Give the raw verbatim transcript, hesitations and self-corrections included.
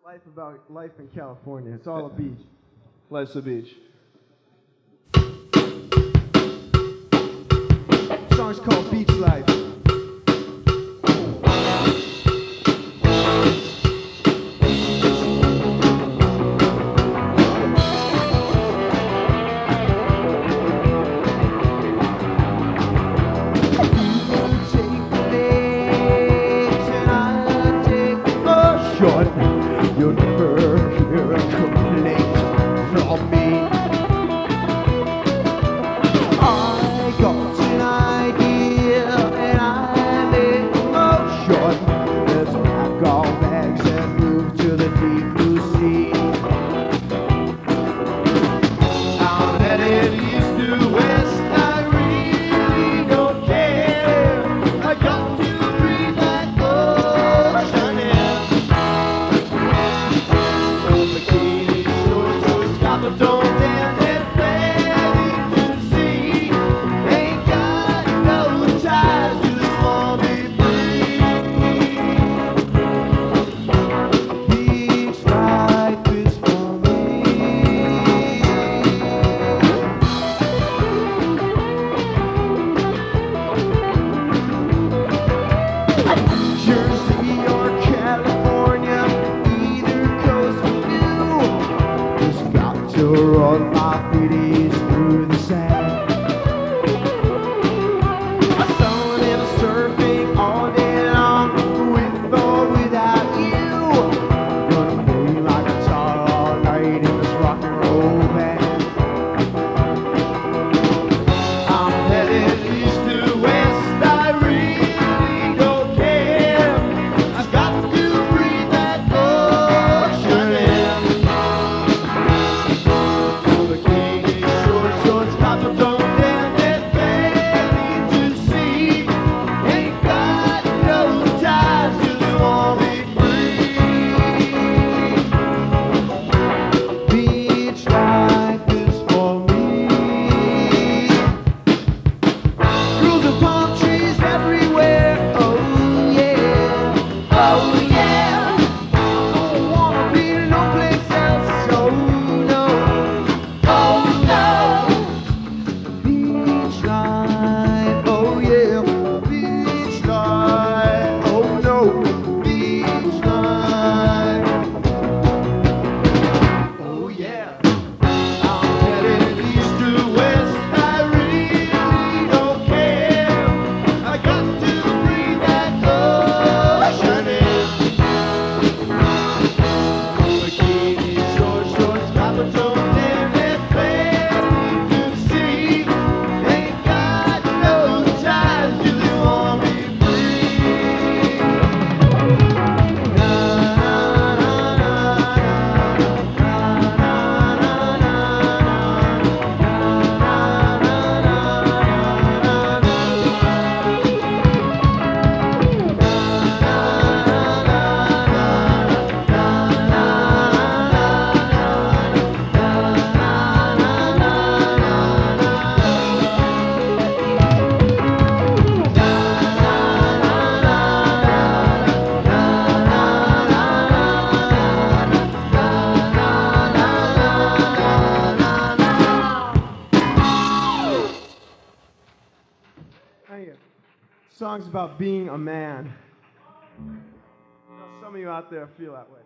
Life about life in California. It's all a beach. Life's a beach. The song's called Beach Life. Short, you'll never hear a complaint from me. I got an idea and I made a motion. Let's pack our bags and move to the deep blue sea. I'm headed east to west, I really don't care. I got to breathe that ocean air. Don't and it's ready to see. Ain't got no ties, just want to be free. Beach life is for me. Jersey or California, either coast will do. Just got to run my feeties through the sand. Sun and surfing all day long, with or without you. Gonna play my guitar all night in this rock and roll band. I'm headed east to west, I really don't care. I've got to breathe that ocean air. Song's about being a man. Now, some of you out there feel that way.